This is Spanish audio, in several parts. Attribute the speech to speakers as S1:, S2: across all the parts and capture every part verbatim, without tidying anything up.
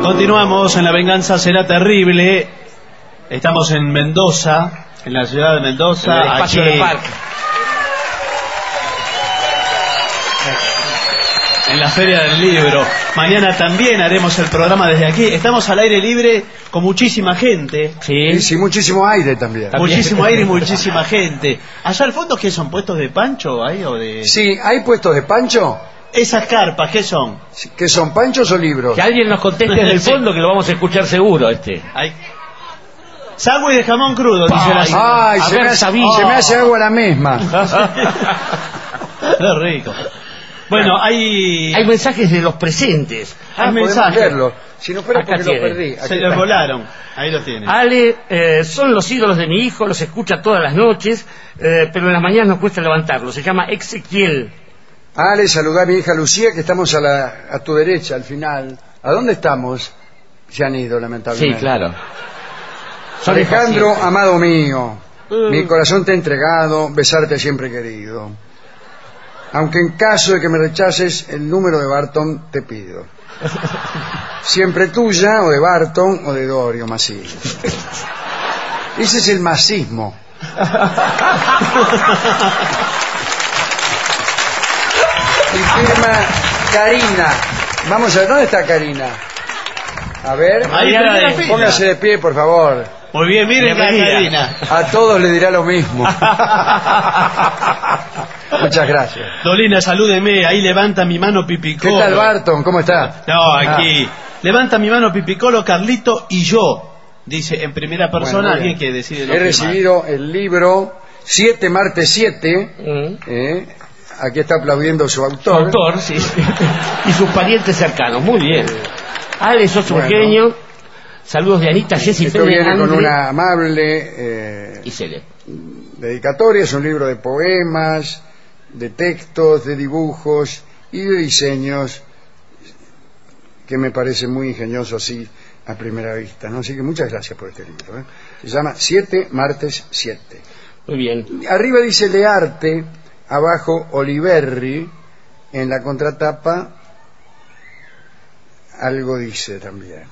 S1: Continuamos en La Venganza Será Terrible. Estamos en Mendoza, en la ciudad de Mendoza.
S2: En el espacio
S1: aquí,
S2: del parque.
S1: En la Feria del Libro. Mañana también haremos el programa desde aquí. Estamos al aire libre con muchísima gente.
S2: Sí,
S3: sí, muchísimo aire también.
S1: Muchísimo aire y muchísima gente. Allá al fondo, ¿qué son? ¿Puestos de pancho ahí o de...?
S3: Sí, ¿hay puestos de pancho?
S1: Esas carpas, ¿qué son?
S3: ¿Qué son, panchos o libros?
S2: Que alguien nos conteste desde el fondo, que lo vamos a escuchar seguro este.
S1: Hay... Sándwich de jamón crudo, dice la señora.
S3: Ay, se,
S2: ver,
S3: me hace,
S2: oh.
S3: se me hace agua la misma.
S1: Qué rico. Bueno, hay...
S2: Hay mensajes de los presentes.
S3: Ah,
S1: Hay
S3: podemos
S1: mensajes.
S3: verlo. Si no fuera
S2: Acá
S3: porque
S2: tiene.
S3: lo perdí. Aquí
S1: Se
S3: está.
S1: los volaron. Ahí los tienen.
S2: Ale, eh, son los ídolos de mi hijo, los escucha todas las noches, eh, pero en las mañanas nos cuesta levantarlo. Se llama Ezequiel.
S3: Ale, saludá a mi hija Lucía, que estamos a, la, a tu derecha, al final. ¿A dónde estamos? Se han ido, lamentablemente.
S2: Sí, claro. Son
S3: Alejandro,
S2: impacientes.
S3: amado mío,
S2: Mm.
S3: mi corazón te ha entregado, besarte siempre querido. Aunque en caso de que me rechaces, el número de Barton te pido. Siempre tuya, o de Barton, o de Dorio Masillo. Ese es el masismo. Y firma Karina. Vamos a ver, ¿dónde está Karina? A ver,
S1: Ahí,
S2: Ahí,
S1: primera
S2: ahí,
S1: fila.
S3: póngase de pie, por favor.
S1: Muy bien, miren la
S2: Bienvenida.
S1: Karina.
S3: A todos le dirá lo mismo. Muchas gracias.
S1: Dolina, salúdeme. Ahí levanta mi mano
S3: ¿Qué
S1: Pipicolo.
S3: tal, Barton? ¿Cómo está?
S1: No, aquí. Levanta mi mano Pipicolo, Carlito y yo. Dice en primera persona,
S3: Bueno,
S1: alguien que decide lo
S3: He
S1: que
S3: recibido el libro siete martes siete.
S2: Mm.
S3: eh, aquí está aplaudiendo su
S2: Su
S3: autor.
S2: autor, sí. Y sus parientes cercanos. Muy bien. Ale, sos un
S3: Bueno.
S2: genio. Saludos de Anita, Jessy,
S3: Esto
S2: Fede,
S3: viene con
S2: Andre
S3: una amable eh,
S2: y Cele.
S3: dedicatoria. Es un libro de poemas, de textos, de dibujos y de diseños que me parece muy ingenioso así a primera vista, ¿no? Así que muchas gracias por este libro, ¿eh? Se llama siete martes siete.
S2: Muy bien.
S3: Arriba dice Learte, abajo Oliverri, en la contratapa algo dice también.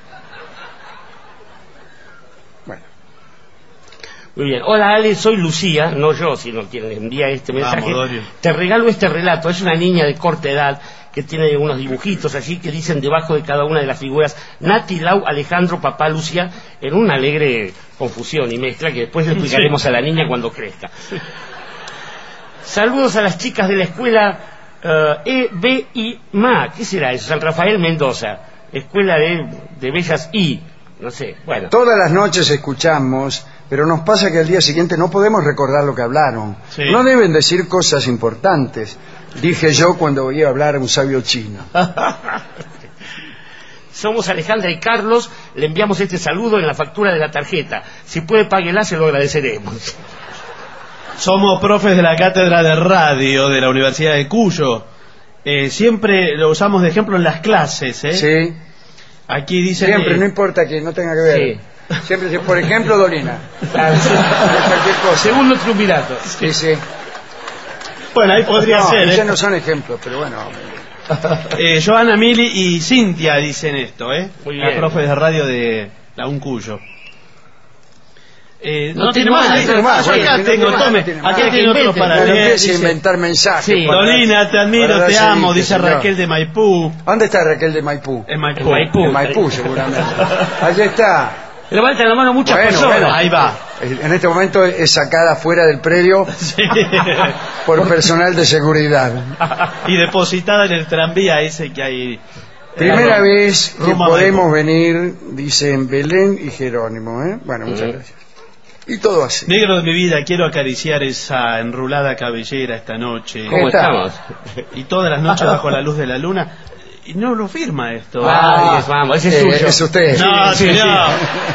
S3: Bueno,
S2: Muy bien. Hola Ale, soy Lucía, no yo, sino quien le envía este mensaje.
S1: Vamos, Dorio.
S2: Te regalo este relato. Es una niña de corta edad que tiene unos dibujitos allí que dicen debajo de cada una de las figuras Nati, Lau, Alejandro, Papá, Lucía, en una alegre confusión y mezcla que después le explicaremos a la niña cuando crezca. Saludos a las chicas de la escuela uh, E, B y M A. ¿Qué será eso? San Rafael Mendoza. Escuela de, de Bellas I. No sé, bueno.
S3: todas las noches escuchamos, pero nos pasa que al día siguiente no podemos recordar lo que hablaron.
S1: Sí.
S3: No deben decir cosas importantes, dije yo cuando oía hablar a un sabio chino.
S2: Somos Alejandra y Carlos, le enviamos este saludo en la factura de la tarjeta. Si puede, páguela, se lo agradeceremos.
S1: Somos profes de la cátedra de radio de la Universidad de Cuyo. Eh, siempre lo usamos de ejemplo en las clases, ¿eh?
S3: Sí,
S1: Aquí dice...
S3: siempre, no importa que no tenga que ver.
S2: Sí.
S3: Siempre, si- por ejemplo, Dolina.
S2: Claro, sí.
S3: Cualquier cosa.
S2: Segundo triunvirato.
S3: Sí, sí.
S1: Bueno, ahí podría
S3: No,
S1: ser,
S3: ya
S1: ¿eh?
S3: no son ejemplos, pero bueno.
S1: Eh, Joana, Mili y Cintia dicen esto, ¿eh?
S2: Muy
S1: Las
S2: bien.
S1: profes de radio de la UNCuyo. Eh, no,
S2: No
S1: tiene
S2: tiene
S1: más,
S2: más,
S1: ¿eh?
S3: no tiene más,
S1: Acá
S3: bueno, no
S1: tengo,
S3: tiene más,
S1: tome.
S3: no tiene más.
S1: Acá
S2: Que
S1: tengo otro
S2: inventen,
S1: para
S3: No
S1: leer.
S3: empiece a
S1: dice,
S3: inventar mensajes.
S2: Sí.
S3: para-
S1: Dolina, te admiro,
S3: para
S1: te
S3: darse
S1: amo,
S3: dique,
S1: dice
S3: señor.
S1: Raquel de Maipú.
S3: ¿Dónde está Raquel de Maipú?
S1: En Maipú.
S2: En Maipú.
S3: En Maipú, seguramente. Allí está.
S2: Levantan la mano muchas
S3: Bueno,
S2: personas.
S3: bueno.
S1: Ahí va.
S3: En este momento es sacada fuera del predio
S1: Sí.
S3: por personal de seguridad.
S1: Y depositada en el tranvía ese que hay.
S3: Primera
S1: eh,
S3: vez que
S1: rumbo a
S3: podemos
S1: Maipú.
S3: venir, dicen Belén y Jerónimo, ¿eh? Bueno, muchas
S2: Mm.
S3: gracias. Y todo así.
S1: Negro de mi vida, quiero acariciar esa enrulada cabellera esta noche.
S2: ¿Cómo
S3: ¿Qué tal?
S2: estamos?
S1: Y todas las noches bajo la luz de la luna. Y no lo firma esto.
S2: Ah, vamos, ese es
S3: Eh,
S2: suyo.
S3: es usted.
S1: No,
S2: Sí, sí,
S1: señor.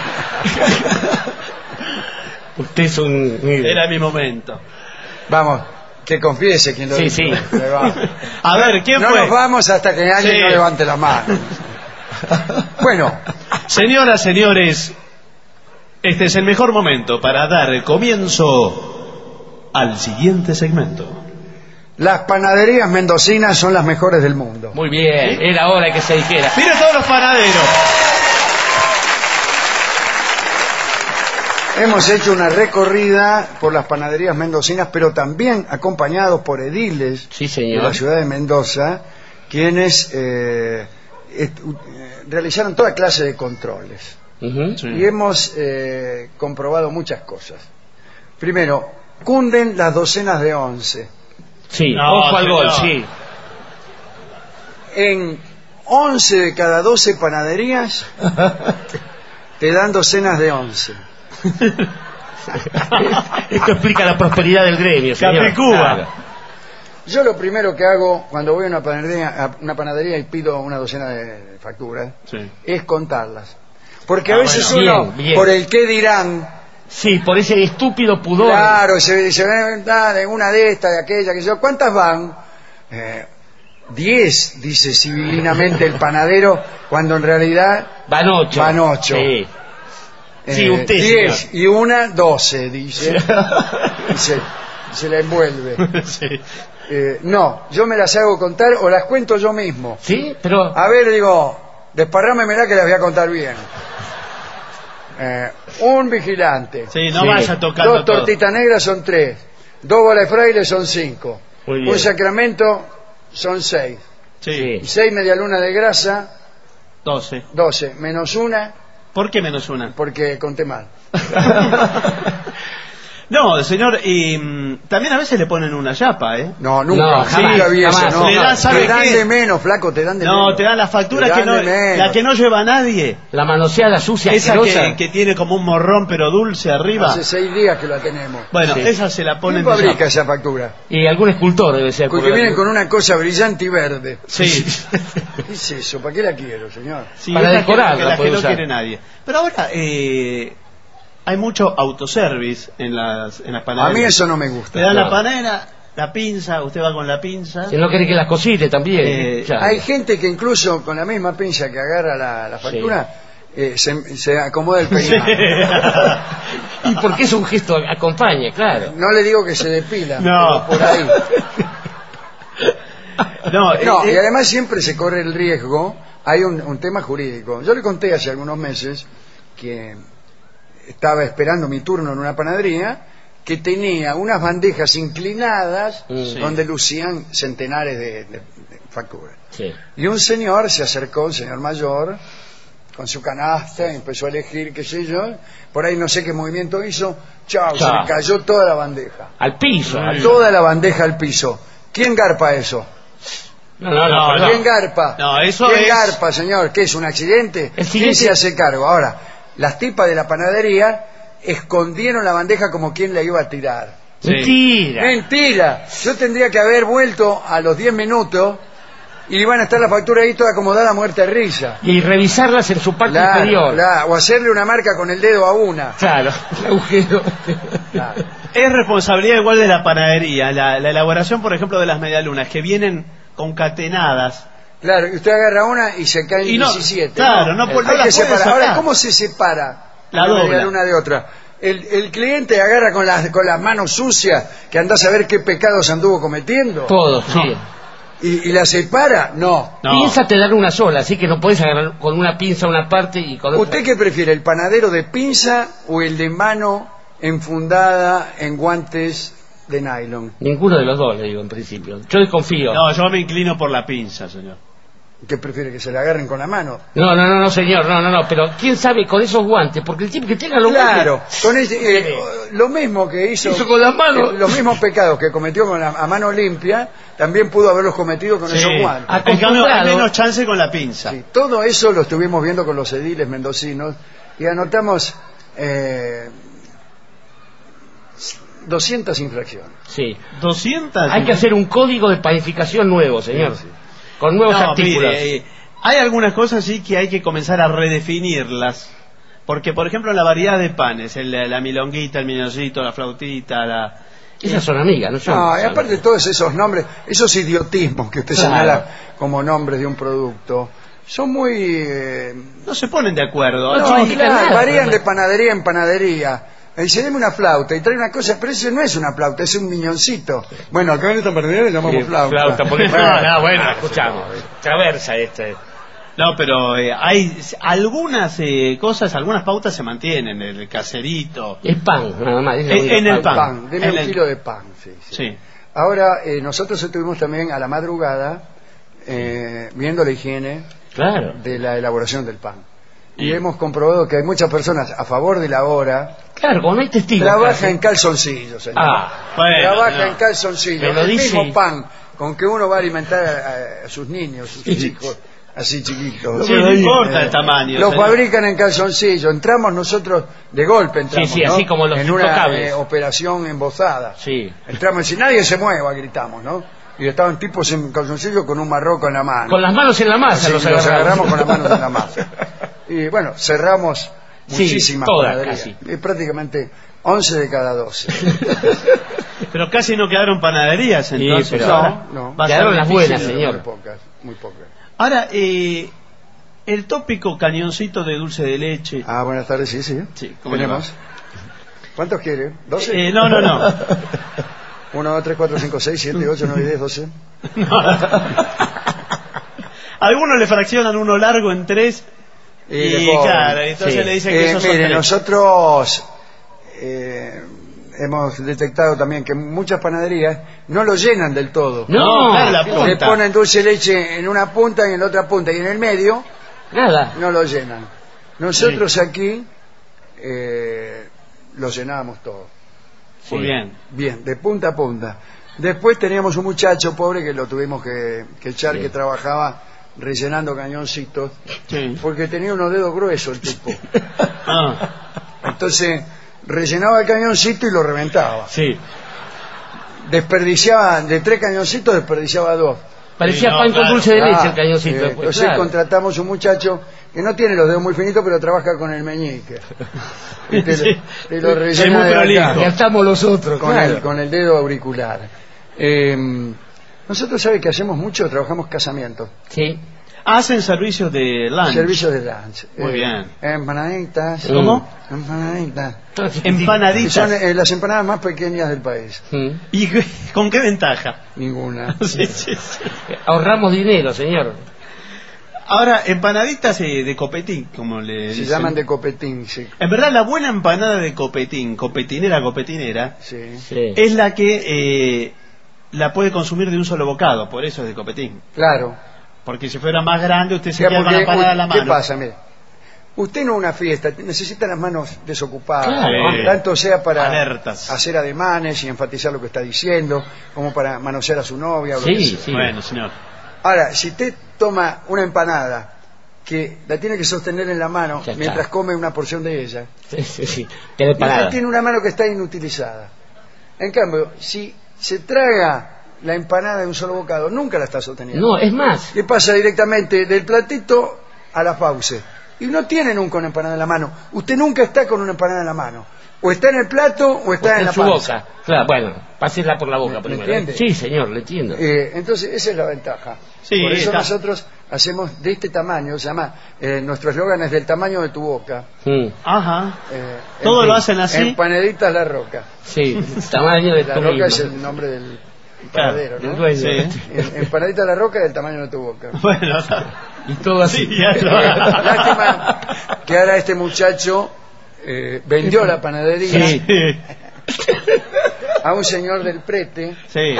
S2: Usted es un...
S1: Era mi momento.
S3: Vamos, que confiese quien lo
S2: Sí,
S3: dijo.
S2: sí.
S3: Ahí va.
S1: A ver, ¿quién
S3: No
S1: fue?
S3: nos vamos hasta que alguien
S1: Sí.
S3: no levante la mano. Bueno,
S1: Señoras, señores, este es el mejor momento para dar comienzo al siguiente segmento.
S3: Las panaderías mendocinas son las mejores del mundo.
S2: Muy bien,
S1: ¿Sí?
S2: era hora que se dijera.
S1: Mira todos los panaderos.
S3: Hemos hecho una recorrida por las panaderías mendocinas, pero también acompañados por ediles
S2: Sí,
S3: de
S2: señor.
S3: la ciudad de Mendoza, quienes eh, est- eh, realizaron toda clase de controles.
S2: Ujú.
S1: Sí.
S3: Y hemos eh, comprobado muchas cosas. Primero, cunden las docenas de once.
S2: Sí,
S1: No,
S2: ojo al gol,
S1: señor.
S2: sí.
S3: En once de cada doce panaderías te dan docenas de once.
S2: Esto explica la prosperidad del gremio, señor.
S1: Capricuba.
S2: Claro.
S3: Yo lo primero que hago cuando voy a una panadería, a una panadería y pido una docena de facturas
S1: Sí.
S3: es contarlas. Porque a
S1: Ah,
S3: veces
S2: bueno.
S3: uno,
S2: Bien, bien.
S3: por el qué dirán,
S2: Sí, por ese estúpido pudor.
S3: claro, se, se ven ah, de una de estas, de aquella, que yo, ¿cuántas van? Eh, diez, dice civilinamente el panadero, cuando en realidad
S2: Van ocho.
S3: Van ocho.
S2: Sí.
S3: eh,
S2: Sí, usted,
S3: diez
S2: señor.
S3: y una, doce, dice. Y se, se la envuelve.
S1: Sí.
S3: Eh, no, yo me las hago contar o las cuento yo mismo.
S2: Sí, pero...
S3: A ver, digo, desparrámemela que las voy a contar bien. Eh, un vigilante,
S1: Sí, no
S2: Sí.
S1: vaya tocando
S3: dos
S1: todo.
S3: tortitas negras son tres, dos bolas de fraile son cinco,
S2: Muy bien.
S3: un sacramento son seis,
S1: Sí.
S2: Sí.
S3: y seis medialunas de grasa,
S1: doce.
S3: doce, menos una,
S1: ¿Por qué menos una?
S3: porque conté mal.
S1: No, señor, y mm, también a veces le ponen una chapa, ¿eh?
S3: No, nunca,
S2: No, jamás,
S3: nunca vi eso,
S2: jamás.
S3: no.
S1: Le dan, ¿sabe
S3: te dan
S1: qué?
S3: de menos, flaco, te dan de
S1: No,
S3: menos.
S1: te dan la factura
S3: Te
S1: que
S3: dan
S1: no,
S3: de menos.
S1: la que no lleva nadie.
S2: La manoseada sucia,
S1: Esa
S2: asquerosa.
S1: que, que tiene como un morrón pero dulce arriba.
S3: Hace seis días que la tenemos.
S1: Bueno,
S2: Sí.
S1: esa se la
S3: ¿Quién
S1: ponen de
S3: fabrica
S1: chapa.
S3: esa factura?
S2: Y algún escultor debe ser.
S3: Porque
S2: por-
S3: vienen con una cosa brillante y verde.
S1: Sí.
S3: ¿Qué es eso? ¿Para qué la quiero, señor?
S1: Sí,
S2: Para
S1: esa
S2: decorar
S1: que,
S2: la
S1: la que
S2: puede
S1: no
S2: usar.
S1: quiere nadie. Pero ahora eh, hay mucho autoservice en las, en las
S3: A
S1: panaderías.
S3: mí eso no me gusta.
S1: Le dan
S2: No.
S1: la panera, la pinza, usted va con la pinza.
S2: Si no quiere que las cocine también.
S1: Eh,
S2: Ya.
S3: Hay gente que incluso con la misma pinza que agarra la, la factura eh, se, se acomoda el peinado.
S2: Y porque es un gesto, acompaña, claro.
S3: No le digo que se depila,
S1: No.
S3: pero por ahí.
S1: No,
S3: No,
S1: eh,
S3: y además siempre se corre el riesgo, hay un, un tema jurídico. Yo le conté hace algunos meses que estaba esperando mi turno en una panadería que tenía unas bandejas inclinadas
S2: Mm.
S3: donde lucían centenares de, de- de facturas.
S2: Sí.
S3: Y un señor se acercó, un señor mayor, con su canasta, y empezó a elegir, qué sé yo, por ahí no sé qué movimiento hizo, chao, se
S2: Chao.
S3: le cayó toda la bandeja.
S2: Al piso. al-
S3: Toda la bandeja al piso. ¿Quién garpa eso?
S2: No, no, no,
S1: No,
S2: perdón.
S3: ¿Quién garpa?
S1: No, eso
S3: ¿Quién
S1: es-
S3: garpa, señor? ¿Qué es un accidente?
S2: El
S3: ¿Quién
S2: siguiente-
S3: se hace cargo? Ahora, las tipas de la panadería escondieron la bandeja como quien la iba a tirar.
S1: Sí.
S2: Mentira.
S3: Mentira. Yo tendría que haber vuelto a los diez minutos y iban a estar la factura ahí toda acomodada, muerta de risa.
S2: Y revisarlas en su parte
S3: Claro,
S2: inferior.
S3: claro. O hacerle una marca con el dedo a una.
S2: Claro, el agujero.
S3: Claro.
S1: es responsabilidad igual de la panadería, la, la elaboración, por ejemplo, de las medialunas, que vienen concatenadas.
S3: Claro, y usted agarra una y se caen
S1: Y no,
S3: diecisiete.
S1: claro, no, pues, no
S3: Hay
S1: la
S3: que
S1: puede
S3: separar.
S1: sacar.
S3: Ahora, ¿cómo se separa
S1: La
S3: una
S1: dobla.
S3: medialuna de otra? El, el cliente agarra con las, con las manos sucias, que andás a ver qué pecados anduvo cometiendo,
S2: Todo, sí.
S3: y, y la separa. No.
S1: No.
S2: Pinza te dan una sola, así que no puedes agarrar con una pinza una parte y con otra.
S3: ¿Usted qué prefiere, el panadero de pinza o el de mano enfundada en guantes de nylon?
S2: Ninguno de los dos, le digo en principio. Yo desconfío.
S1: No, yo me inclino por la pinza, señor.
S3: ¿Qué prefiere, que se la agarren con la mano?
S2: No, no, no, no, señor, no, no, no, pero quién sabe con esos guantes, porque el tipo que tenga los
S3: Claro,
S2: guantes.
S3: con ese, eh, lo mismo que hizo,
S2: Hizo con las manos.
S3: eh, los mismos pecados que cometió con la, a mano limpia, también pudo haberlos cometido con
S1: Sí.
S3: esos guantes.
S2: Ah,
S1: En cambio, hay
S2: Acostumbrado.
S1: menos chance con la pinza.
S3: Sí, todo eso lo estuvimos viendo con los ediles mendocinos y anotamos eh, doscientas infracciones.
S2: Sí.
S1: doscientas.
S2: Hay que hacer un código de panificación nuevo, señor.
S3: Sí, sí.
S2: Con nuevos
S1: No,
S2: artículos.
S1: mire, eh, hay algunas cosas sí que hay que comenzar a redefinirlas. Porque, por ejemplo, la variedad de panes, el, la milonguita, el miñoncito, la flautita, la...
S2: Esas son amigas, ¿no son?
S3: No, y aparte todos esos nombres, esos idiotismos que usted
S2: Claro.
S3: señala como nombres de un producto, son muy... eh,
S1: No se ponen de acuerdo.
S2: No,
S3: no,
S2: significa
S3: claro,
S2: nada.
S3: varían de panadería en panadería. Me dice, deme una flauta, y trae una cosa, pero eso no es una flauta, es un miñoncito. Bueno, acá en esta panadería le llamamos
S2: Sí,
S3: flauta.
S2: flauta, porque
S3: Bueno,
S2: no, no, bueno, escuchamos. Traversa este.
S1: No, pero eh, hay algunas eh, cosas, algunas pautas se mantienen, el caserito.
S2: Es pan, nada más. es la
S1: En-
S2: única
S1: en el
S3: pan,
S1: pan.
S3: deme
S1: En
S3: un
S1: el-
S3: kilo de pan, sí, sí.
S1: Sí.
S3: Ahora, eh, nosotros estuvimos también a la madrugada eh, viendo la higiene
S2: Claro.
S3: de la elaboración del pan. Y hemos comprobado que hay muchas personas a favor de la hora.
S2: Claro, como no hay testigos.
S3: Trabaja
S2: casi.
S3: en calzoncillos, señor.
S2: Ah,
S1: Bueno,
S3: Trabaja
S1: no.
S3: en calzoncillos.
S2: Me lo
S3: El
S2: dice-
S3: mismo pan con que uno va a alimentar a, a sus niños, sus hijos, así chiquitos.
S1: Sí, no importa el tamaño.
S3: Lo
S1: señor.
S3: fabrican en calzoncillo. Entramos nosotros de golpe, entramos,
S2: Sí, sí,
S3: ¿no?
S2: así como los
S3: en una
S2: intocables.
S3: eh, operación embozada.
S2: sí.
S3: Entramos y nadie se mueva, gritamos, ¿no? Y estaban tipos en calzoncillo con un marroco en la mano.
S2: Con las manos en la masa
S3: Así,
S2: los
S3: los agarramos
S2: agarramos.
S3: con las manos en la masa. Y bueno, cerramos
S2: Sí,
S3: muchísimas
S2: todas,
S3: panaderías.
S2: casi.
S3: Y prácticamente once de cada doce.
S1: Pero casi no quedaron panaderías,
S2: Sí,
S1: entonces.
S2: pero-
S1: ahora
S3: No, no.
S1: va a ser
S2: Quedaron las
S1: difícil.
S2: buenas, señor.
S3: Muy pocas, muy pocas.
S1: Ahora, eh, el tópico cañoncito de dulce de leche.
S3: Ah, buenas tardes, sí, sí.
S1: Sí, ¿cómo le
S3: Tenemos. ¿Cuántos quiere? ¿doce?
S1: Eh, no, no, no.
S3: uno, dos, tres, cuatro, cinco, seis, siete, ocho, nueve, diez, doce.
S1: Algunos le fraccionan uno largo en tres y,
S3: Y le cobran.
S1: claro, entonces
S2: Sí.
S1: le dicen que
S3: Eh,
S1: esos son
S3: mire,
S1: tres.
S3: nosotros eh, hemos detectado también que muchas panaderías no lo llenan del todo.
S2: No,
S1: claro, la
S2: no,
S3: Le
S1: punta.
S3: ponen dulce de leche en una punta y en la otra punta, y en el medio
S2: nada.
S3: no lo llenan. Nosotros aquí eh, lo llenábamos todo.
S1: Muy
S2: Sí.
S1: bien.
S3: Bien, de punta a punta. Después teníamos un muchacho pobre que lo tuvimos que, que echar,
S2: Sí.
S3: que trabajaba rellenando cañoncitos,
S1: Sí.
S3: porque tenía unos dedos gruesos el tipo.
S1: Ah,
S3: Entonces rellenaba el cañoncito y lo reventaba.
S2: Sí.
S3: Desperdiciaba, de tres cañoncitos desperdiciaba dos.
S2: Parecía
S1: Sí, no,
S2: pan con
S1: claro.
S2: dulce de leche
S3: Ah,
S2: el cañoncito.
S3: eh,
S2: después,
S3: entonces
S2: claro.
S3: contratamos un muchacho que no tiene los dedos muy finitos, pero trabaja con el meñique. Y te,
S1: Sí.
S3: te lo
S1: Es
S3: rellena
S1: muy
S3: de
S1: prolijo.
S3: acá,
S2: Ya estamos los otros,
S3: con,
S2: claro.
S3: el, con el dedo auricular. Eh, nosotros, ¿sabe que hacemos mucho? Trabajamos casamientos.
S2: Sí.
S1: hacen servicios de lunch.
S3: Servicios de lunch.
S1: Muy bien.
S3: Empanaditas.
S2: ¿Cómo?
S3: Empanaditas.
S2: Todo
S3: Y
S1: Empanaditas.
S3: son eh, las empanadas más pequeñas del país.
S2: Mm.
S1: ¿Y qué- con qué ventaja?
S3: Ninguna.
S1: Sí, sí, sí.
S2: Ahorramos dinero, señor.
S1: Ahora, empanaditas eh, de copetín, como le
S3: Se
S1: dicen.
S3: llaman de copetín, sí.
S1: En verdad, la buena empanada de copetín, copetinera, copetinera,
S3: Sí.
S2: Sí.
S1: es la que eh, la puede consumir de un solo bocado, por eso es de copetín.
S3: Claro.
S1: Porque si fuera más grande, usted se
S3: Ya,
S1: queda con la
S3: porque,
S1: empanada en la
S3: ¿qué
S1: mano.
S3: pasa? Mire, usted no una fiesta, necesita las manos desocupadas,
S2: Claro.
S3: tanto sea para
S1: Alertas.
S3: hacer ademanes y enfatizar lo que está diciendo, como para manosear a su novia o lo que
S2: Sí,
S3: sea.
S2: sí.
S1: Bueno, señor.
S3: Ahora, si usted toma una empanada que la tiene que sostener en la mano
S2: Ya está.
S3: mientras come una porción de ella,
S2: Sí, sí, sí. Queda
S3: y usted
S2: parada.
S3: tiene una mano que está inutilizada. En cambio, si se traga la empanada de un solo bocado, nunca la está sosteniendo.
S2: No, es más.
S3: Le pasa directamente del platito a la fauce. Y no tiene nunca una empanada en la mano. Usted nunca está con una empanada en la mano. O está en el plato o está
S2: Está
S3: en la
S2: su
S3: panza.
S2: boca. Claro, bueno, pásela por la boca
S3: ¿Me- me
S2: primero.
S3: entiende?
S2: Sí, señor, le entiendo.
S3: Eh, entonces, esa es la ventaja.
S1: Sí,
S3: Por eso
S1: está.
S3: nosotros hacemos de este tamaño, se llama, eh, nuestro eslogan es del tamaño de tu boca.
S2: Mm.
S1: Ajá.
S3: Eh,
S1: Todo
S3: en-
S1: lo hacen así.
S3: Empanaditas La Roca.
S2: Sí, tamaño de
S3: La
S2: tu
S3: Roca
S2: mismo.
S3: es el nombre del
S1: Claro,
S3: panadero,
S2: del
S3: ¿no?
S2: dueño.
S1: Sí.
S3: En- Empanadita La Roca del tamaño de tu boca.
S1: Bueno,
S2: Y todo así.
S1: sí, ya lo-
S3: Lástima que ahora este muchacho eh, vendió la panadería
S2: Sí.
S3: a un señor del prete
S1: Sí.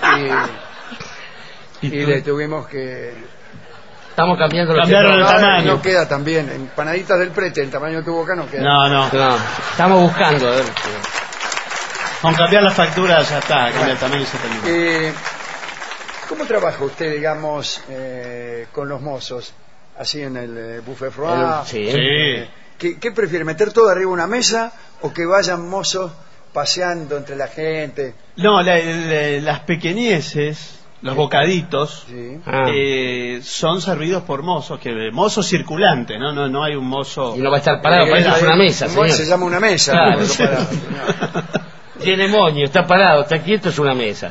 S3: y, y le tuvimos que...
S2: Estamos cambiando los
S1: Cambiaron el
S2: tiempos.
S3: No,
S1: tamaño.
S3: no queda tan bien. Empanaditas del prete, el tamaño de tu boca no queda.
S1: No, no.
S2: No, estamos buscando. A ver.
S1: Con cambiar las facturas ya está, cambia el tamaño y se termina.
S3: Eh, ¿Cómo trabaja usted, digamos, eh, con los mozos? Así en el eh, buffet froid.
S2: El- sí.
S1: Sí.
S3: ¿Qué, ¿Qué prefiere, meter todo arriba de una mesa o que vayan mozos paseando entre la gente?
S1: No, la- la- las pequeñeces, los bocaditos,
S3: Sí.
S2: Ah.
S1: eh, son servidos por mozos, que mozo circulante, ¿no? No, no hay un mozo.
S2: Y no va a estar parado,
S3: Eh,
S2: para eso es
S3: eh,
S2: una mesa,
S3: un
S2: señor.
S3: mozo se llama una mesa.
S2: Claro.
S3: no, no parado, señor.
S2: Tiene moño, está parado, está quieto, es una mesa.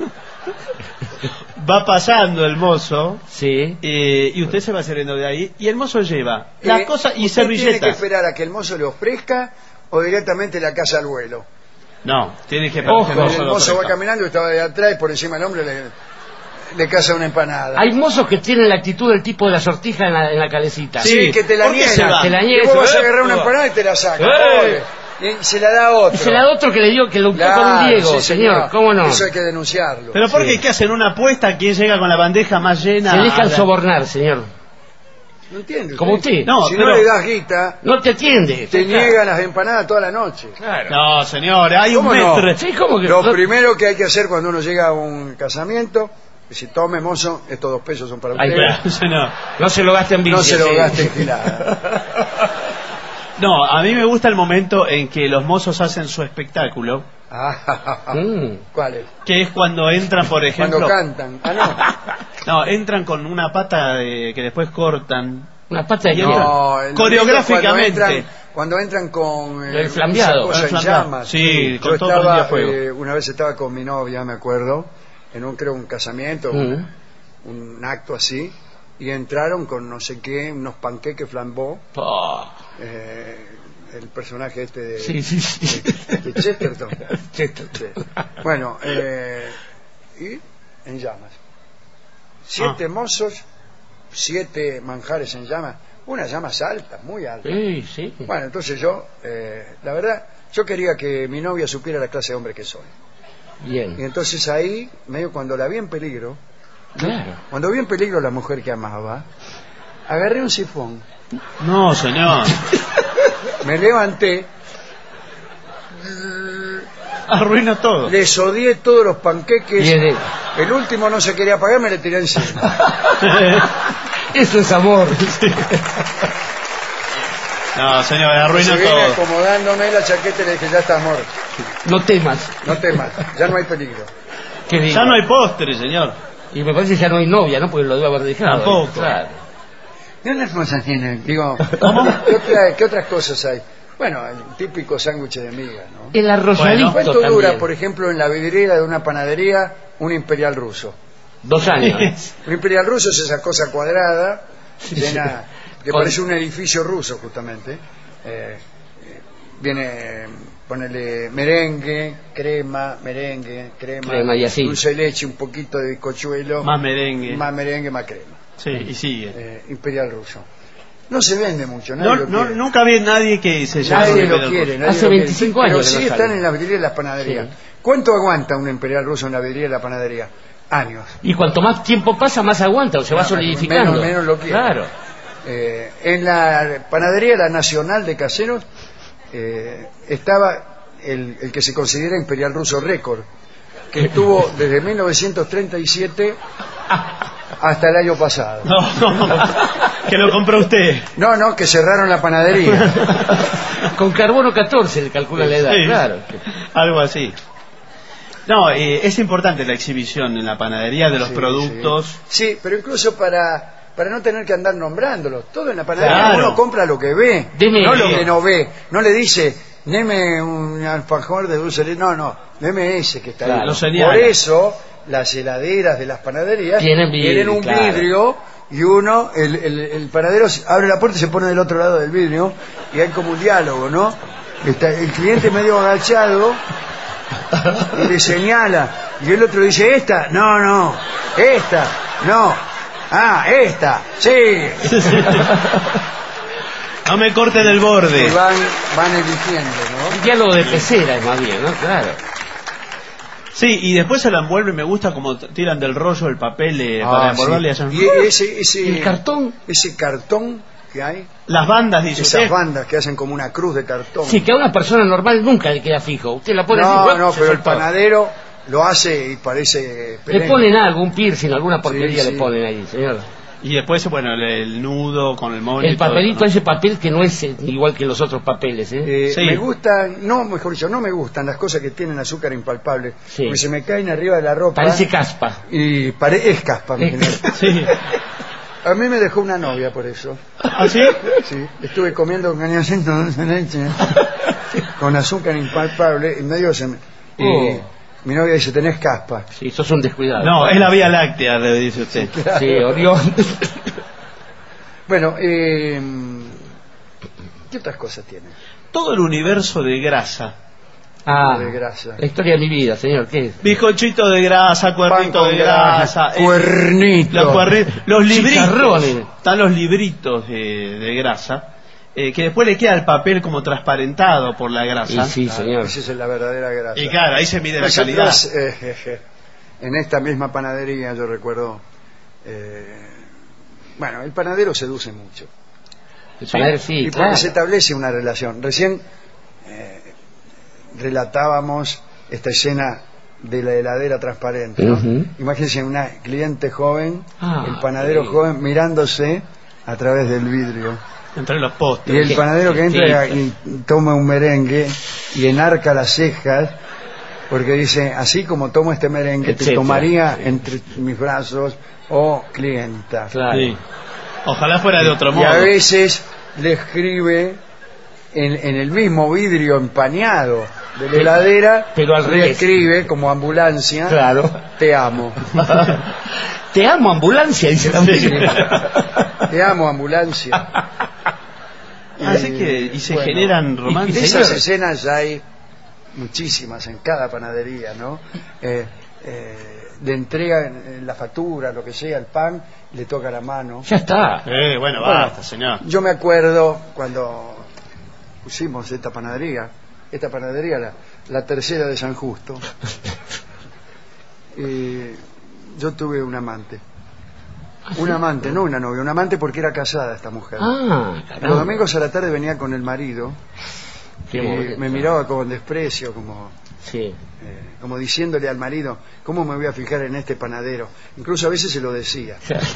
S1: Va pasando el mozo.
S2: Sí.
S1: eh, y usted se va sirviendo de ahí y el mozo lleva las
S3: Eh,
S1: cosas y
S3: usted tiene que
S1: servilletas.
S3: esperar a que el mozo le ofrezca o directamente la casa al vuelo.
S1: No, tienes que
S2: Ojo.
S1: preguntar
S3: El
S1: solo
S3: mozo
S1: por
S3: va
S1: esto.
S3: caminando y estaba de atrás y por encima del hombre le, le caza una empanada.
S2: Hay mozos que tienen la actitud del tipo de la sortija en la, en la calecita.
S3: Sí,
S1: Sí,
S3: que te la
S1: ¿por qué se
S3: niega.
S1: va?
S2: Te la
S3: Y
S2: niega y
S3: vos
S2: se
S3: vas a
S2: va.
S3: agarrar una empanada y te la saca.
S2: ¡Eh!
S3: Pobre. Y se la da a otro.
S2: Y se la da otro que le dio, que lo untó con un
S3: Claro,
S2: Diego,
S3: sí,
S2: señor. ¿Cómo no?
S3: Eso hay que denunciarlo.
S1: Pero ¿por
S2: Sí.
S1: qué? ¿Qué hacen? ¿Una apuesta? ¿Quién llega con la bandeja más llena?
S2: Se dejan
S1: a la-
S2: sobornar, señor.
S3: ¿No entiendes?
S2: Como usted.
S1: No,
S3: si
S1: pero-
S3: no le das guita,
S2: No te atiende.
S3: te
S2: Claro.
S3: niega las empanadas toda la noche.
S2: Claro.
S1: No, señor, hay un
S3: ¿Cómo no?
S1: metro.
S2: Sí, ¿cómo que
S3: Lo
S2: no?
S3: primero que hay que hacer cuando uno llega a un casamiento es si tome, mozo, estos dos pesos son para
S2: Ay,
S3: usted.
S2: claro.
S1: Señor.
S2: No se lo gaste en
S3: No
S2: vicio.
S3: se lo
S2: sí.
S3: gaste en gilada.
S1: No, a mí me gusta el momento en que los mozos hacen su espectáculo,
S3: Ah,
S2: Mm.
S3: ¿cuál es?
S1: que es cuando entran, por ejemplo...
S3: Cuando cantan. Ah,
S1: No, entran con una pata de- que después cortan.
S2: Una pata de
S1: Y
S3: no.
S2: hielo.
S3: no el
S1: Coreográficamente.
S3: Cuando entran, cuando entran con eh,
S2: El flambeado.
S3: esa cosa
S1: El
S3: en
S1: flambeado.
S3: llamas.
S1: Sí, con
S3: Yo
S1: todo
S3: estaba,
S1: prendido a fuego.
S3: eh, una vez estaba con mi novia, me acuerdo, en un, creo, un casamiento, un,
S2: Mm.
S3: un acto así, y entraron con no sé qué, unos panqueques flambó,
S2: Oh.
S3: eh, el personaje este de,
S2: Sí, sí, sí.
S3: de Chesterton.
S2: Chesterton.
S3: Sí. Bueno, eh, y en llamas. Siete
S1: Ah.
S3: mozos, siete manjares en llamas, unas llamas altas, muy altas.
S2: Sí, sí.
S3: Bueno, entonces yo, eh, la verdad, yo quería que mi novia supiera la clase de hombre que soy. Y
S2: Bien.
S3: entonces ahí, medio cuando la vi en peligro,
S2: Claro.
S3: cuando vi en peligro la mujer que amaba, agarré un sifón,
S1: No, señor.
S3: me levanté,
S1: Arruina todo.
S3: le sodié todos los panqueques,
S2: Bien, eh.
S3: el último no se quería pagar, me le tiré encima.
S2: Eso es amor.
S1: No, señor,
S3: Se
S1: arruina
S3: vine
S1: todo.
S3: acomodándome la chaqueta y le dije, ya está, amor,
S2: No temas.
S3: no temas, ya no hay peligro.
S2: ¿Qué digo?
S1: Ya no hay postre, señor.
S2: Y me parece que ya no hay novia, ¿no? Porque lo debe haber dejado.
S1: Tampoco.
S2: Claro.
S3: ¿Qué otras cosas tienen? Digo,
S1: ¿Cómo?
S3: ¿qué, otra- qué otras cosas hay? Bueno, el típico sándwich de miga, ¿no?
S2: El arrolladito
S3: ¿Cuánto
S2: también.
S3: dura, por ejemplo, en la vidriera de una panadería un imperial ruso?
S2: Dos años.
S3: Un imperial ruso es esa cosa cuadrada,
S2: Sí,
S3: llena,
S2: sí.
S3: que
S2: Con-
S3: parece un edificio ruso, justamente. Eh, eh, viene, ponele merengue, crema, merengue, crema,
S2: Crema y así.
S3: dulce de leche, un poquito de bizcochuelo,
S1: Más merengue.
S3: más merengue, más crema.
S1: Sí, y sigue.
S3: Eh, imperial ruso. No se vende mucho, nadie
S1: No,
S3: lo
S1: no,
S3: quiere.
S1: nunca vi a nadie que se llame
S3: Nadie lo
S1: Imperial
S3: quiere.
S1: Ruso.
S3: nadie
S2: Hace
S3: lo quiere.
S2: veinticinco años
S3: Pero
S2: que
S3: sí
S2: no
S3: están
S2: sale.
S3: en las vidrieras de las panaderías.
S2: Sí.
S3: ¿Cuánto aguanta un imperial ruso en la vidriera de la panadería? Años.
S2: Y cuanto más tiempo pasa, más aguanta, o se va
S3: No,
S2: solidificando.
S3: menos- menos lo quiere.
S2: Claro.
S3: Eh, en la panadería La Nacional de Caseros eh, estaba el, el que se considera imperial ruso récord, que estuvo desde mil novecientos treinta y siete hasta el año pasado.
S1: No, no, que lo compró usted.
S3: No, no, que cerraron la panadería.
S2: Con carbono catorce le calcula la edad,
S1: Sí,
S2: claro.
S1: algo así. No, eh, es importante la exhibición en la panadería de los
S3: Sí,
S1: productos.
S3: Sí. Sí, pero incluso para para no tener que andar nombrándolos. Todo en la panadería.
S1: Claro.
S3: Uno compra lo que ve,
S2: Deme-
S3: no lo que no ve. No le dice, deme un alfajor de dulce de leche. No, no, deme ese que está
S2: Claro,
S3: ahí.
S1: lo señala.
S3: Por eso, las heladeras de las panaderías
S2: Tienen vidrio,
S3: tienen un
S2: claro.
S3: vidrio y uno, el, el, el panadero abre la puerta y se pone del otro lado del vidrio y hay como un diálogo, ¿no? Está el cliente medio agachado y le señala y el otro dice, esta, no, no, esta, no, ah, esta, sí,
S1: No me corten el
S3: y
S1: borde.
S3: van, van eligiendo, ¿no?
S2: Un diálogo de pecera es más bien, ¿no? Claro.
S1: Sí, y después se la envuelve, me gusta como t- tiran del rollo el papel eh,
S3: Ah,
S1: para
S3: sí.
S1: envolverle y hacen-
S3: Y ese, ese,
S2: El cartón.
S3: ese cartón que hay,
S1: Las bandas, dice
S3: esas
S1: usted.
S3: bandas que hacen como una cruz de cartón.
S2: Sí, que a una persona normal nunca le queda fijo. Usted la pone así,
S3: no,
S2: ¡guap!
S3: no,
S2: se
S3: pero el
S2: soltó.
S3: panadero lo hace y parece
S2: Le
S3: perenne.
S2: ponen algo, un piercing, alguna porquería
S3: Sí,
S2: le
S3: sí.
S2: ponen ahí, señor.
S1: Y después, bueno, el, el nudo con el molde.
S2: El
S1: y todo
S2: papelito,
S1: eso,
S2: ese papel que no es eh, igual que los otros papeles, ¿eh?
S3: Eh,
S1: Sí.
S3: Me gustan, no, mejor dicho, no me gustan las cosas que tienen azúcar impalpable,
S2: Sí.
S3: porque se me caen arriba de la ropa
S2: Parece caspa.
S3: y pare es caspa. en
S2: Es
S3: general.
S1: ¿no? Sí.
S3: A mí me dejó una novia por eso.
S1: ¿Ah, sí?
S3: Sí, estuve comiendo cañacito dulce de leche con azúcar impalpable y medio se me... y
S2: Oh.
S3: mi novia dice, tenés caspa.
S2: Sí, sos un descuidado.
S1: No, es la Vía Láctea, le dice usted.
S2: Sí, Orión.
S3: Bueno, eh, ¿qué otras cosas tienen?
S1: todo el universo de grasa.
S2: Ah,
S3: de grasa.
S2: la historia de mi vida, señor, ¿qué es?
S1: Bizcochito de grasa, cuernito
S3: Pan
S1: de
S3: con
S1: grasa,
S3: grasa,
S1: eh,
S3: cuernito.
S1: los, cuerni- los libritos,
S2: Chicharrones.
S1: están los libritos de, de grasa, eh, que después le queda el papel como transparentado por la grasa.
S2: Y sí,
S3: Claro,
S2: señor.
S3: esa es la verdadera grasa.
S1: Y claro, ahí se mide la
S3: Nosotros,
S1: calidad.
S3: eh, jeje, en esta misma panadería, yo recuerdo, eh, bueno, el panadero seduce mucho.
S2: El panadero, sí,
S3: y porque
S2: claro.
S3: se establece una relación. Recién eh, relatábamos esta escena de la heladera transparente, ¿no?
S2: Ujú.
S3: Imagínense una cliente joven,
S2: Ah,
S3: el panadero
S2: sí.
S3: joven mirándose a través del vidrio.
S1: Entre los
S3: Y
S1: postres.
S3: el panadero que entra
S2: Sí.
S3: y toma un merengue y enarca las cejas porque dice, así como tomo este merengue, te
S2: Etcétera.
S3: tomaría entre mis brazos, oh clienta.
S2: Claro.
S1: Sí. Ojalá fuera de otro
S3: Y
S1: modo.
S3: a veces le escribe en, en el mismo vidrio empañado de la
S2: Pero-
S3: heladera,
S2: pero al
S3: le
S2: revés.
S3: escribe como ambulancia,
S2: Claro.
S3: te amo.
S2: Te amo, ambulancia, dice la música.
S3: Te amo, ambulancia.
S1: Así que, y se
S3: bueno,
S1: generan
S3: de
S1: romances.
S3: esas
S2: señor.
S3: escenas ya hay muchísimas en cada panadería, ¿no? Eh, eh, de entrega en, en la factura, lo que sea, el pan, le toca la mano.
S2: Ya está.
S1: Eh, bueno,
S3: Bueno,
S1: basta, señor.
S3: Yo me acuerdo cuando pusimos esta panadería, esta panadería, la, la tercera de San Justo, y yo tuve un amante. Un amante, no una novia, un amante porque era casada esta mujer.
S2: Ah,
S3: Los
S2: caramba.
S3: domingos a la tarde venía con el marido
S2: Qué
S3: y
S2: momento.
S3: me miraba con desprecio, como,
S2: Sí.
S3: eh, como diciéndole al marido, ¿cómo me voy a fijar en este panadero? Incluso a veces se lo decía.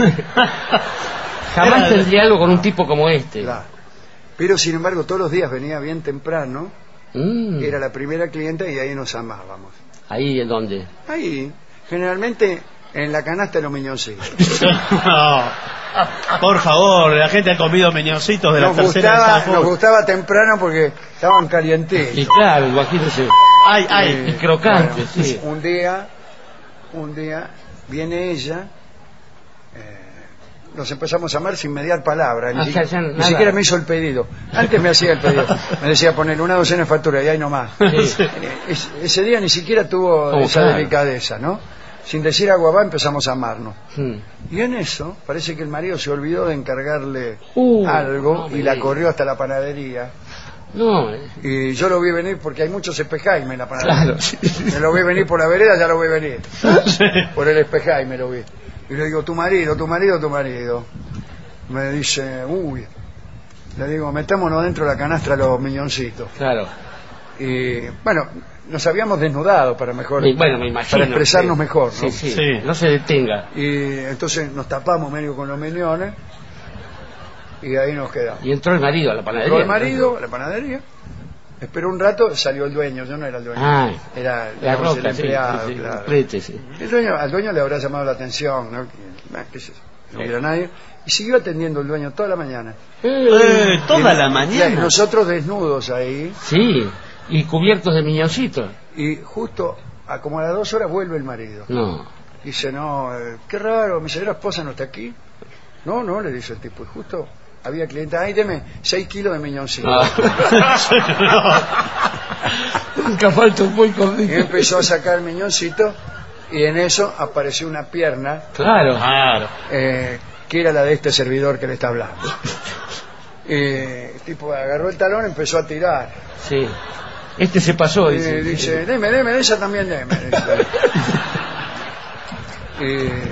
S2: Jamás
S1: Era-
S2: tendría algo con un tipo como este.
S3: Claro. Pero sin embargo todos los días venía bien temprano,
S2: Mm.
S3: era la primera clienta y ahí nos amábamos.
S2: Ahí en donde.
S3: Ahí, generalmente en la canasta de los miñoncitos.
S1: No. Por favor, la gente ha comido meñoncitos de la
S3: Nos
S1: tercera de
S3: gustaba,
S1: San
S3: nos
S1: Justo.
S3: gustaba temprano porque estaban calientes.
S2: Y claro, imagínese.
S1: Ay, ay.
S2: Y crocante,
S3: Bueno,
S2: sí.
S3: Un día, un día viene ella, eh, nos empezamos a amar sin mediar palabra, ni,
S2: Ah,
S3: si-
S2: ya, ya,
S3: ni
S2: nada.
S3: siquiera me hizo el pedido. Antes me hacía el pedido, me decía poner una docena de factura y ahí nomás.
S2: Sí.
S3: Eh, es- ese día ni siquiera tuvo
S2: Oh,
S3: esa
S2: claro.
S3: delicadeza, ¿no? Sin decir agua va empezamos a amarnos.
S2: Mm.
S3: Y en eso parece que el marido se olvidó de encargarle
S2: Uh,
S3: algo
S2: no me
S3: y la
S2: diga.
S3: corrió hasta la panadería.
S2: No, eh.
S3: Y yo lo vi venir porque hay muchos espejaime en la panadería.
S2: Claro. sí.
S3: Me lo vi venir por la vereda, ya lo vi venir. Por el espejaime lo vi. Y le digo, tu marido, tu marido, tu marido. Me dice, uy. Le digo, metámonos dentro de la canastra los miñoncitos.
S2: Claro.
S3: Y bueno, nos habíamos desnudado para mejor,
S2: Y bueno, me imagino.
S3: para expresarnos
S2: sí.
S3: mejor, ¿no?
S2: Sí, sí,
S1: Sí.
S2: No se detenga.
S3: Y entonces nos tapamos medio con los miñones y ahí nos quedamos.
S2: Y entró el marido a la panadería.
S3: Entró el marido a la panadería, esperó un rato, salió el dueño, yo no era el dueño,
S2: Ah,
S3: era
S2: la
S3: digamos,
S2: roca,
S3: el
S2: sí,
S3: empleado,
S2: sí, sí,
S3: claro.
S2: el prete, sí.
S3: El dueño, al dueño le habrá llamado la atención, ¿no? Que, bah, qué sé yo, no hubiera nadie, y siguió atendiendo el dueño toda la mañana.
S1: Eh, toda la
S3: Y
S1: mañana.
S3: nosotros desnudos ahí,
S2: Sí, y cubiertos de miñoncitos.
S3: y justo a como a las dos horas vuelve el marido.
S2: No.
S3: Dice, no, eh, qué raro, mi señora esposa no está aquí. No, no, le dice el tipo, y justo había cliente, ay, deme seis kilos de miñoncito.
S2: Nunca falta un buen
S3: Y
S2: cordito.
S3: empezó a sacar el miñoncito, y en eso apareció una pierna,
S2: Claro.
S1: Claro.
S3: eh, que era la de este servidor que le está hablando. Eh, el tipo agarró el talón, empezó a tirar.
S2: Sí. Este se pasó,
S3: Y
S2: dice.
S3: dice, deme, deme, esa también deme. Dice. Eh,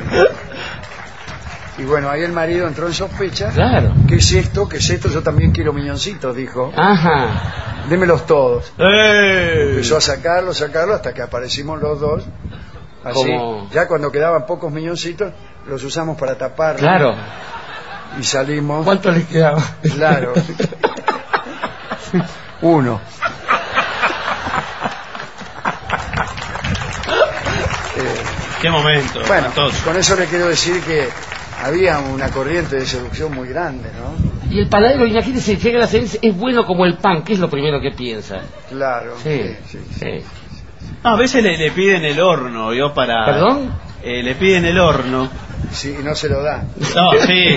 S3: y bueno, ahí el marido entró en sospecha.
S2: Claro.
S3: ¿Qué es esto? ¿Qué es esto? Yo también quiero miñoncitos, dijo.
S2: Ajá.
S3: Démelos todos.
S1: Eh.
S3: Empezó a sacarlo, sacarlo, hasta que aparecimos los dos. Así,
S2: Como-
S3: ya cuando quedaban pocos miñoncitos, los usamos para tapar.
S2: Claro.
S3: Y salimos.
S2: ¿Cuánto les quedaba?
S3: Claro. Uno. Eh,
S1: Qué momento.
S3: bueno,
S1: espantoso.
S3: con eso le quiero decir que había una corriente de seducción muy grande, ¿no?
S2: Y el panadero, imagínese, llega a la cena, es bueno como el pan, ¿qué es lo primero que piensa?
S3: Claro.
S2: Sí,
S3: sí, sí.
S2: sí.
S1: No, a veces le, le piden el horno, yo para...
S2: ¿Perdón?
S1: Eh, le piden el horno.
S3: Sí, y no se lo da.
S1: No, sí.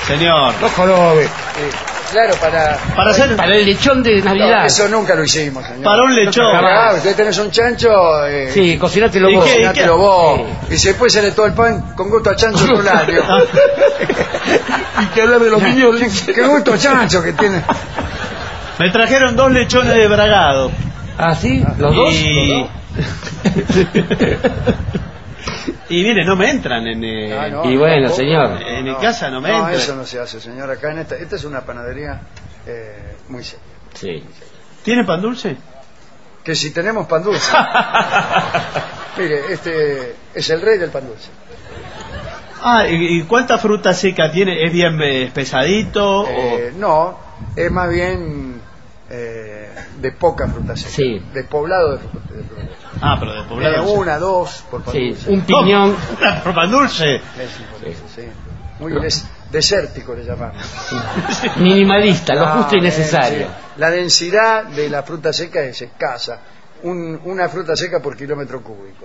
S1: señor.
S2: Los jorobes.
S3: Eh, claro, para...
S1: Para hacer...
S2: Para el lechón de
S3: No,
S2: Navidad.
S3: eso nunca lo hicimos, señor.
S1: Para un lechón.
S3: Ah, usted tenés un chancho... Eh,
S2: Sí, cocinátelo
S1: ¿Y
S2: vos.
S1: qué?
S3: cocinátelo vos. Y después sale todo el pan con gusto a chancho rulario.
S2: Y que hablar de los niños.
S3: Qué gusto chancho que tiene.
S1: Me trajeron dos lechones de bragado.
S2: ¿Ah, sí? ¿Los dos?
S1: Y... y mire, no me entran en... eh,
S3: Ah, no,
S2: Y bueno,
S3: tampoco.
S2: señor.
S1: En mi casa no me
S3: No,
S1: entra.
S3: eso no se hace, señor. Acá en esta... Esta es una panadería eh, muy seria.
S2: Sí.
S1: ¿Tiene pan dulce?
S3: Que si tenemos pan dulce. Mire, este es el rey del pan dulce.
S1: Ah, ¿y, y cuánta fruta seca tiene? ¿Es bien eh, pesadito?
S3: Eh, no, es más bien eh, de poca fruta seca.
S2: Sí.
S3: Despoblado de fruta, de fruta.
S1: o... Ah, pero de
S3: Eh,
S1: poblado.
S3: una, dos por pan
S2: Sí,
S3: dulce.
S2: un piñón.
S1: Oh, por pan dulce.
S3: Es imposible, sí. Muy des- desértico le llamamos.
S2: Minimalista, lo justo y
S3: Ah,
S2: necesario.
S3: sí. La densidad de la fruta seca es escasa. Un- una fruta seca por kilómetro cúbico.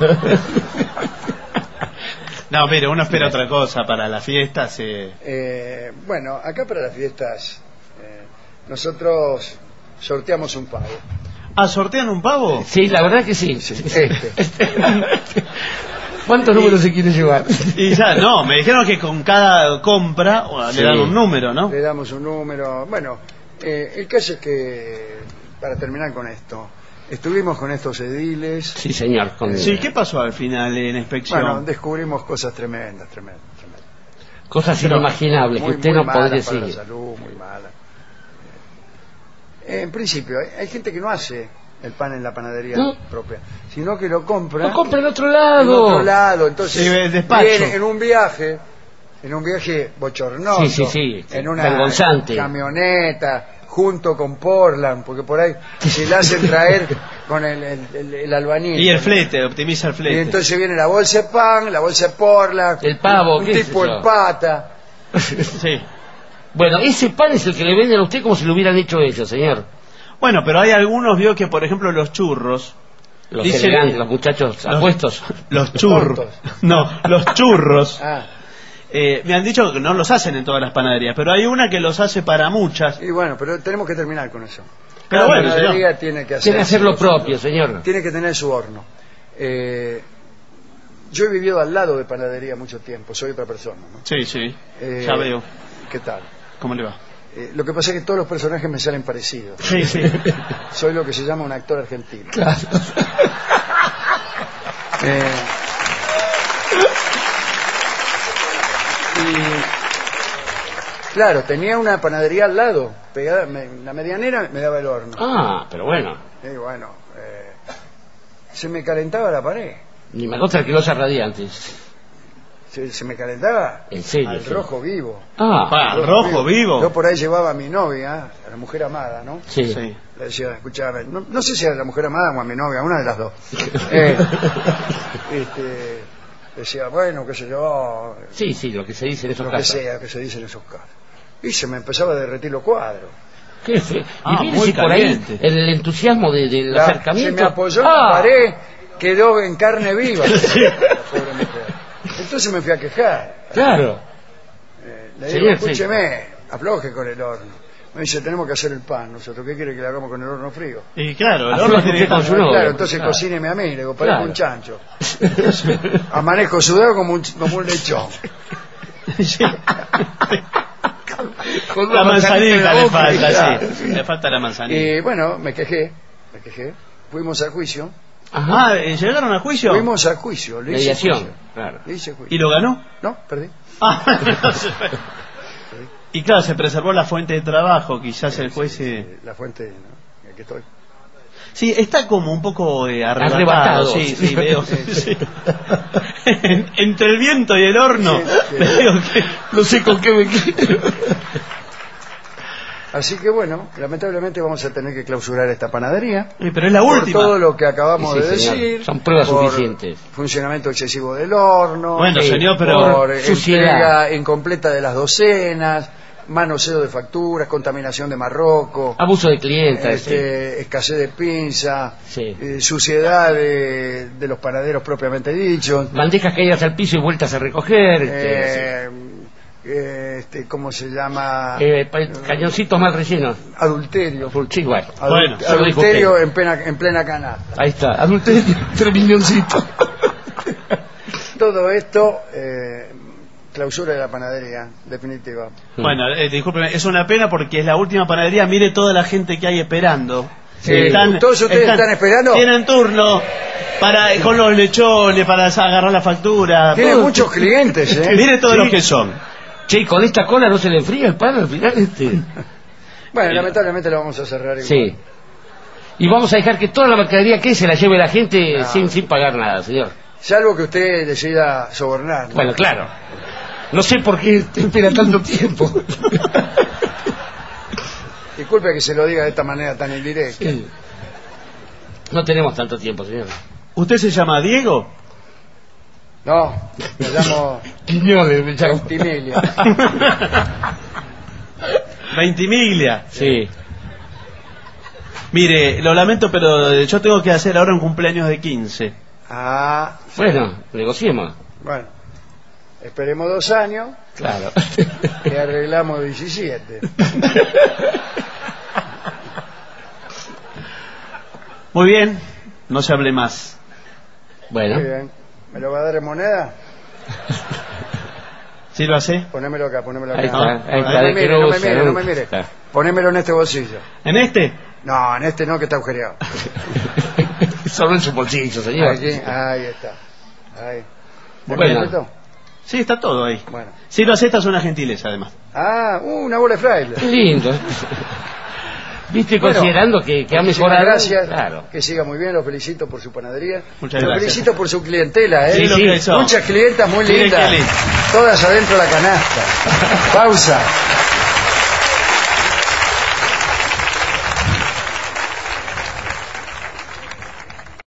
S1: No, mire, uno espera otra cosa para las fiestas. Eh...
S3: Eh, bueno, acá para las fiestas eh, nosotros sorteamos un pavo.
S1: Ah, ¿sortean un pavo?
S2: Sí, la verdad que sí.
S3: Este.
S2: ¿Cuántos números se quiere llevar?
S1: Y ya, no, me dijeron que con cada compra o,
S2: Sí.
S1: le dan un número, ¿no?
S3: Le damos un número. Bueno, eh, el caso es que, para terminar con esto, estuvimos con estos ediles.
S2: Sí, señor. Con...
S1: Sí, ¿qué pasó al final en inspección?
S3: Bueno, descubrimos cosas tremendas, tremendas, tremendas.
S2: Cosas
S1: Pero
S2: inimaginables que
S3: Muy,
S2: usted
S3: muy
S2: no
S3: malas
S2: podría
S3: para la
S2: decir.
S3: salud, muy malas. Eh, en principio, hay, hay gente que no hace el pan en la panadería
S2: ¿No?
S3: propia, sino que lo compra
S2: Lo compra en otro
S3: en
S2: lado.
S3: otro lado. Entonces,
S1: Sí, el despacho.
S3: viene en un viaje, en un viaje bochornoso,
S2: Sí, sí, sí,
S3: en una
S2: vergonzante.
S3: camioneta, junto con Portland, porque por ahí se la hacen traer con el, el, el, el albañil.
S1: Y el flete, optimiza el
S3: Y
S1: flete.
S3: entonces viene la bolsa de pan, la bolsa de Portland,
S2: El pavo,
S3: un
S2: qué sé
S3: tipo
S2: yo.
S3: en pata.
S1: Sí.
S2: Bueno, ese pan es el que le venden a usted como si lo hubieran hecho ellos, señor.
S1: Bueno, pero hay algunos, vio que por ejemplo los churros,
S2: Los
S1: Dice-
S2: elegantes, los muchachos
S1: Los-
S2: apuestos.
S1: los churros,
S3: Tontos.
S1: no, los churros,
S3: Ah,
S1: eh, me han dicho que no los hacen en todas las panaderías, pero hay una que los hace para muchas.
S3: y bueno, pero tenemos que terminar con eso.
S1: Pero
S3: Cada
S1: bueno,
S3: panadería
S1: señor.
S3: tiene que hacer,
S2: Tiene que hacer lo propio, señor.
S3: tiene que tener su horno. Eh, yo he vivido al lado de panadería mucho tiempo, soy otra persona, ¿no?
S1: Sí, sí,
S3: Eh,
S1: ya veo.
S3: ¿Qué tal?
S1: ¿Cómo le va?
S3: Eh, lo que pasa es que todos los personajes me salen parecidos.
S1: Sí, sí.
S3: Soy lo que se llama un actor argentino.
S2: Claro.
S3: Eh, y claro, tenía una panadería al lado, pegada, me- la medianera me daba el horno.
S2: Ah, pero bueno.
S3: Y bueno, eh, se me calentaba la pared.
S2: Ni me consta que los radiantes.
S3: Se, se me calentaba
S2: En serio,
S3: al
S2: sí.
S3: rojo vivo.
S2: Ah,
S1: Ah, rojo vivo.
S3: Yo por ahí llevaba a mi novia, a la mujer amada, ¿no?
S2: sí.
S1: Sí.
S3: Le decía, escuchame, no, no sé si a la mujer amada o a mi novia, una de las dos. Eh, este, decía, bueno, qué sé yo,
S2: Sí, sí, lo que se dice en esos
S3: lo que
S2: casos.
S3: sea que se dice en esos casos. Y se me empezaba a derretir los cuadros.
S2: Qué fe-
S1: Ah,
S2: y mire
S1: muy
S2: si por ahí
S1: caliente.
S2: el entusiasmo de- del
S3: La- se
S2: acercamiento.
S3: me apoyó en
S2: Ah,
S3: la pared, quedó en carne viva. La pobre mujer. Entonces me fui a quejar.
S2: Claro.
S3: Eh, le
S2: Señor,
S3: digo,
S2: sí.
S3: escúcheme, afloje con el horno. Me dice, tenemos que hacer el pan. Nosotros, ¿qué quiere que le hagamos con el horno frío?
S1: Y claro, el
S2: Así
S1: horno
S2: lo
S1: tiene
S2: que con
S1: que...
S2: su novia.
S3: Claro, entonces
S2: claro.
S3: cocíneme a mí. Le digo, parezco
S2: Claro.
S3: un chancho. Amanezco sudado como un, como un lechón.
S1: Sí.
S2: Con
S1: La
S2: una manzanita en
S1: manzanita
S2: la
S1: le
S2: boca,
S1: falta,
S3: claro.
S1: sí. Le falta la manzanita.
S3: Y bueno, me quejé, me quejé. Fuimos al juicio.
S2: Ajá.
S1: Ah, ¿eh, ¿llegaron a juicio?
S3: Fuimos al juicio. Le hice
S2: Mediación.
S3: juicio.
S2: Claro.
S3: Le hice
S1: ¿Y
S3: juicio.
S1: lo ganó?
S3: No, perdí.
S1: Ah, no se fue. Y claro, se preservó la fuente de trabajo, quizás el juez...
S3: Sí,
S1: eh,
S3: sí, la fuente, ¿no? Aquí estoy.
S1: Sí, está como un poco eh, arrebatado.
S2: Arrebatado.
S1: Sí, sí, veo.
S3: Sí, sí.
S1: Sí. En- Entre el viento y el horno.
S3: Sí, sí.
S1: Veo que...
S2: No sé con qué me quedo.
S3: Así que bueno, lamentablemente vamos a tener que clausurar esta panadería.
S1: Eh, Pero es la
S3: Por
S1: última.
S3: todo lo que acabamos
S2: Sí,
S3: de
S2: señor.
S3: decir.
S2: Son pruebas
S3: por
S2: suficientes.
S3: Funcionamiento excesivo del horno.
S1: Bueno,
S2: Sí,
S1: señor, pero...
S3: por
S2: suciedad.
S3: entrega incompleta de las docenas, manoseo de facturas, contaminación de Marroco,
S2: Abuso de clientes.
S3: este, escasez de pinza,
S2: Sí.
S3: eh, suciedad de, de los panaderos propiamente dichos,
S2: Bandejas caídas al piso y vueltas a recoger. este,
S3: eh, eh, este, ¿cómo se llama?
S2: Eh, pa- cañoncitos mal rellenos.
S3: Adulterio.
S2: Sí, bueno.
S3: Adul-
S1: Bueno,
S2: se lo dijo
S3: adulterio
S2: usted.
S3: en plena, en plena canasta.
S2: Ahí está. Adulterio, tres milloncitos.
S3: Todo esto, eh, clausura de la panadería, definitiva.
S1: Bueno, eh, discúlpeme, es una pena porque es la última panadería. Mire toda la gente que hay esperando.
S2: Sí.
S3: ¿Todos ustedes están esperando?
S1: Tienen turno para con los lechones, para agarrar la factura.
S3: Tiene
S1: Todo.
S3: muchos clientes, ¿eh?
S1: Mire todos
S2: Sí.
S1: los que son.
S2: Che, con esta cola no se le enfría el pan al final, este.
S3: Bueno, lamentablemente lo vamos a cerrar igual.
S2: Sí. Y vamos a dejar que toda la mercadería que se la lleve la gente
S3: Ah.
S2: sin, sin pagar nada, señor.
S3: Salvo que usted decida sobornar, ¿no?
S2: Bueno, claro. No sé por qué te espera tanto tiempo.
S3: Disculpe que se lo diga de esta manera tan indirecta.
S2: Sí. No tenemos tanto tiempo, señor.
S1: ¿Usted se llama Diego?
S3: No, me llamo
S2: Quiñones, me llamo.
S3: Ventimiglia.
S1: Ventimiglia.
S2: Sí.
S1: Mire, lo lamento, pero yo tengo que hacer ahora un cumpleaños de quince.
S3: Ah,
S2: Bueno, negociemos.
S3: bueno. Esperemos dos años
S2: Claro.
S3: y arreglamos diecisiete.
S1: Muy bien, no se hable más.
S3: Muy
S2: Bueno.
S3: bien. ¿Me lo va a dar en moneda?
S1: ¿Sí lo hace?
S3: Ponémelo acá, ponémelo acá.
S2: Ahí está,
S3: no,
S2: ahí está,
S3: no me
S2: de
S3: mire, no me
S2: cruz,
S3: mire,
S2: ¿no?
S3: no me mire.
S2: Está.
S3: Ponémelo en este bolsillo.
S1: ¿En este?
S3: No, en este no, que está agujereado.
S2: Solo en su bolsillo, señor.
S3: Aquí, ahí está. Ahí. ¿Está
S2: Bueno.
S3: completo?
S1: Sí, está todo ahí.
S3: Bueno.
S1: Si lo aceptas es una gentileza, además.
S3: Ah, uh, una bola de fraile.
S2: Qué lindo. Viste,
S3: Bueno,
S2: considerando que, que ha
S3: Muchísimas
S2: mejorado.
S3: gracias,
S2: Claro.
S3: que siga muy bien, lo felicito por su panadería.
S1: Muchas
S3: lo
S1: gracias.
S3: felicito por su clientela, ¿eh?
S1: Sí, lo
S2: sí.
S1: que son.
S3: Muchas clientas muy
S1: Mire
S3: lindas,
S1: qué lindo.
S3: todas adentro de la canasta. Pausa.